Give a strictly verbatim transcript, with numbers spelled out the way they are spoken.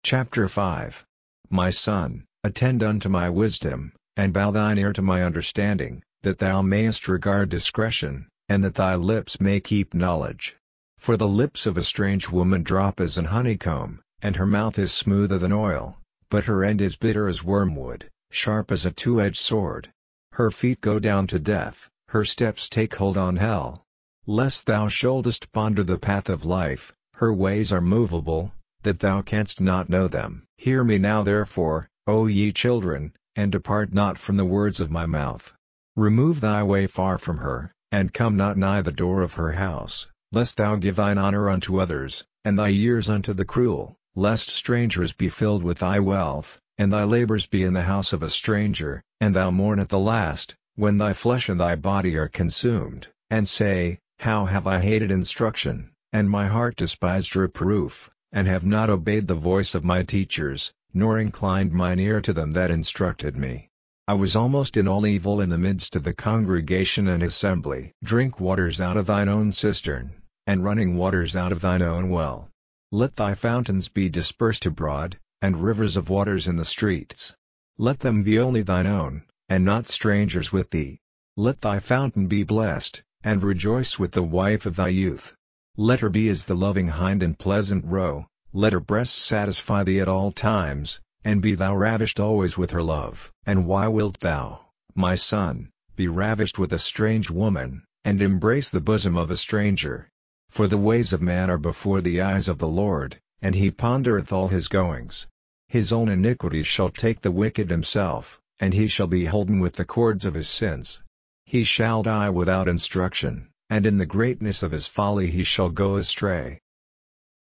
Chapter five. My son, attend unto my wisdom, and bow thine ear to my understanding, that thou mayest regard discretion, and that thy lips may keep knowledge. For the lips of a strange woman drop as an honeycomb, and her mouth is smoother than oil, but her end is bitter as wormwood, sharp as a two-edged sword. Her feet go down to death, her steps take hold on hell. Lest thou shouldest ponder the path of life, her ways are movable, that thou canst not know them. Hear me now therefore, O ye children, and depart not from the words of my mouth. Remove thy way far from her, and come not nigh the door of her house, lest thou give thine honor unto others, and thy years unto the cruel, lest strangers be filled with thy wealth, and thy labors be in the house of a stranger, and thou mourn at the last, when thy flesh and thy body are consumed, and say, How have I hated instruction, and my heart despised reproof, and have not obeyed the voice of my teachers, nor inclined mine ear to them that instructed me. I was almost in all evil in the midst of the congregation and assembly. Drink waters out of thine own cistern, and running waters out of thine own well. Let thy fountains be dispersed abroad, and rivers of waters in the streets. Let them be only thine own, and not strangers with thee. Let thy fountain be blessed, and rejoice with the wife of thy youth. Let her be as the loving hind and pleasant roe, let her breasts satisfy thee at all times, and be thou ravished always with her love. And why wilt thou, my son, be ravished with a strange woman, and embrace the bosom of a stranger? For the ways of man are before the eyes of the Lord, and he pondereth all his goings. His own iniquities shall take the wicked himself, and he shall be holden with the cords of his sins. He shall die without instruction, and in the greatness of his folly he shall go astray.